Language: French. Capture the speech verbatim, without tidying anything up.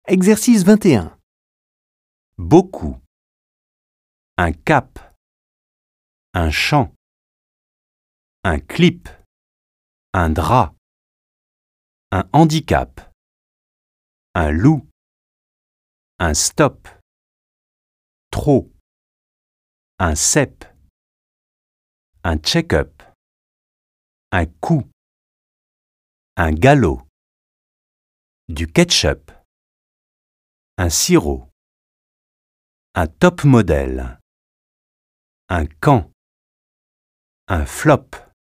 Exercice vingt et un. Beaucoup. Un cap. Un champ. Un clip. Un drap. Un handicap. Un loup. Un stop. Trop. Un cep. Un check-up. Un coup. Un galop. Du ketchup. Un sirop. Un top modèle. Un camp. Un flop.